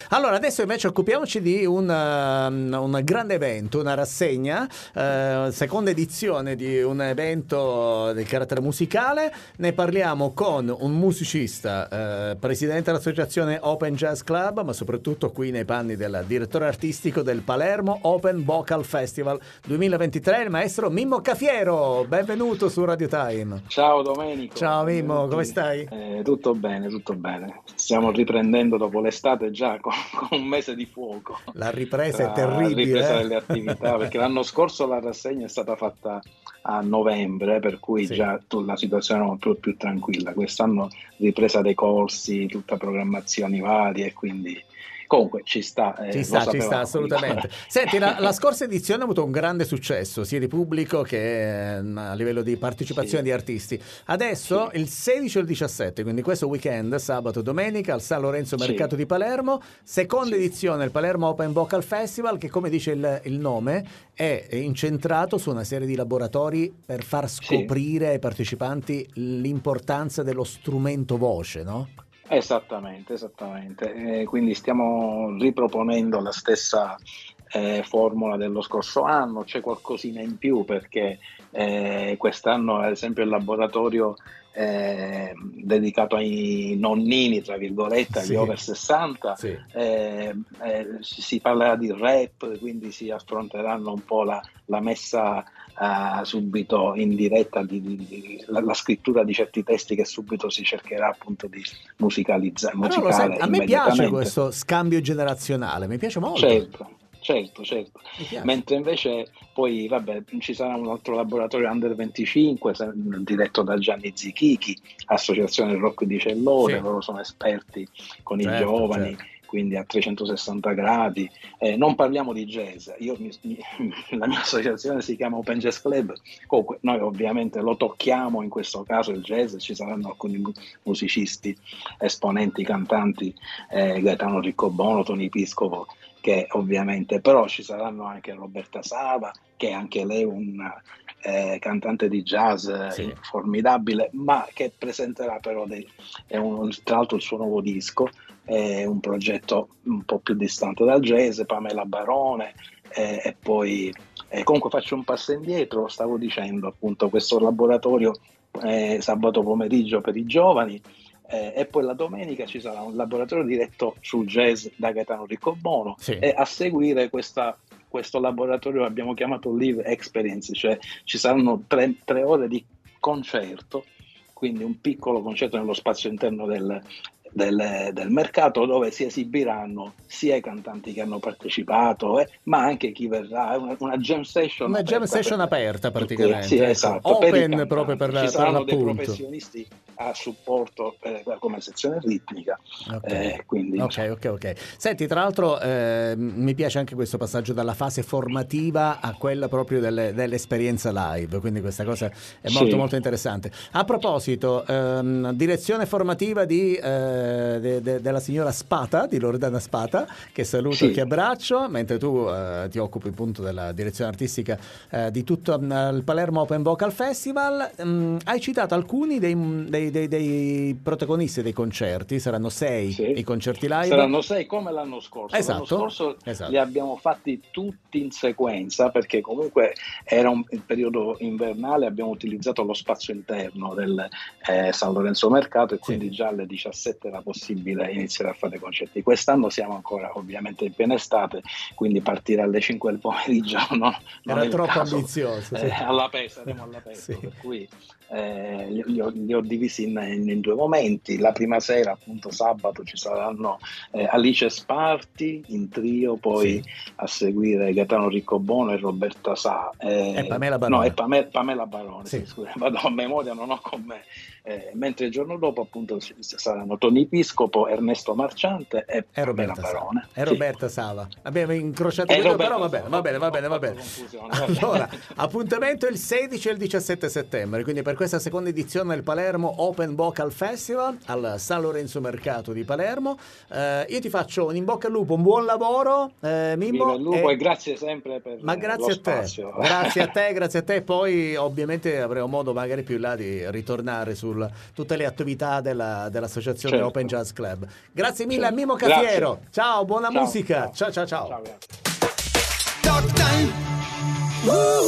Allora, adesso invece occupiamoci di un grande evento, una rassegna, seconda edizione di un evento di carattere musicale. Ne parliamo con un musicista, presidente dell'associazione Open Jazz Club, ma soprattutto qui nei panni del direttore artistico del Palermo Open Vocal Festival 2023, il maestro Mimmo Cafiero. Benvenuto su Radio Time. Ciao Domenico. Ciao Mimmo, come stai? Tutto bene, tutto bene. Stiamo riprendendo dopo l'estate già con un mese di fuoco. La ripresa è terribile. La ripresa delle attività, perché l'anno scorso la rassegna è stata fatta a novembre, per cui già la situazione era molto più tranquilla. Quest'anno ripresa dei corsi, tutta programmazioni varie, quindi comunque ci sta assolutamente. Senti, la scorsa edizione ha avuto un grande successo sia di pubblico che a livello di partecipazione di artisti. Adesso il 16 e il 17, quindi questo weekend, sabato e domenica, al San Lorenzo Mercato di Palermo, seconda edizione del Palermo Open Vocal Festival, che come dice il nome è incentrato su una serie di laboratori per far scoprire ai partecipanti l'importanza dello strumento voce, no? Esattamente. Quindi stiamo riproponendo la stessa formula dello scorso anno. C'è qualcosina in più perché quest'anno, ad esempio, il laboratorio dedicato ai nonnini, tra virgolette, agli over 60, si parlerà di rap, quindi si affronteranno un po' la messa subito in diretta la scrittura di certi testi che subito si cercherà appunto di musicalizzare. A me piace questo scambio generazionale, mi piace molto. Certo. Mentre invece poi ci sarà un altro laboratorio Under 25 diretto da Gianni Zichichi, Associazione Rock di Cellone, loro sono esperti con i giovani. Quindi a 360 gradi. Non parliamo di jazz, la mia associazione si chiama Open Jazz Club, comunque noi ovviamente lo tocchiamo in questo caso il jazz, ci saranno alcuni musicisti, esponenti, cantanti, Gaetano Riccobono, Tony Piscopo, che ovviamente, però ci saranno anche Roberta Sava, che anche lei è una cantante di jazz formidabile, ma che presenterà però tra l'altro il suo nuovo disco, è un progetto un po' più distante dal jazz, Pamela Barone, e poi comunque faccio un passo indietro, stavo dicendo appunto questo laboratorio sabato pomeriggio per i giovani, e poi la domenica ci sarà un laboratorio diretto sul jazz da Gaetano Riccobono, e a seguire questo laboratorio abbiamo chiamato Live Experience, cioè ci saranno tre ore di concerto, quindi un piccolo concerto nello spazio interno del mercato, dove si esibiranno sia i cantanti che hanno partecipato, ma anche chi verrà, una jam session aperta praticamente. Sì, esatto, open proprio per ci saranno dei l'appunto. Professionisti a supporto come sezione ritmica. Quindi, ok. Senti, tra l'altro mi piace anche questo passaggio dalla fase formativa a quella proprio dell'esperienza live, quindi questa cosa è molto molto interessante. A proposito, direzione formativa della signora Spata, di Loredana Spata, che saluto e che abbraccio, mentre tu ti occupi appunto della direzione artistica di tutto il Palermo Open Vocal Festival. Hai citato alcuni dei protagonisti dei concerti, saranno 6 i concerti live. Saranno 6 come l'anno scorso. L'anno scorso li abbiamo fatti tutti in sequenza, perché comunque era il periodo invernale, abbiamo utilizzato lo spazio interno del San Lorenzo Mercato, e quindi già alle 17 era possibile iniziare a fare concerti. Quest'anno siamo ancora ovviamente in piena estate, quindi partire alle 5 del pomeriggio non era è troppo caso. ambizioso. Saremo all'aperto, per cui li ho divisi in due momenti. La prima sera, appunto sabato, ci saranno Alice Sparti in trio, poi a seguire Gaetano Riccobono e Roberta Sa e Pamela Barone. Pamela Barone, scusa, vado a memoria, non ho con me. Mentre il giorno dopo appunto saranno Tony Piscopo, Ernesto Marciante e Pamela Barone e Roberta Sava. Abbiamo incrociato quello, però va bene. Allora, appuntamento il 16 e il 17 settembre, quindi per questa seconda edizione del Palermo Open Vocal Festival al San Lorenzo Mercato di Palermo. Io ti faccio un in bocca al lupo, un buon lavoro, Mimmo. Viva il lupo, e grazie sempre per grazie lo spazio. Grazie a te. Poi ovviamente avremo modo magari più in là di ritornare sul su tutte le attività dell'associazione certo. Open Jazz Club. Grazie mille a Certo. Mimo Cafiero. Grazie. Ciao, buona Ciao, musica. ciao. Ciao. Ciao, grazie.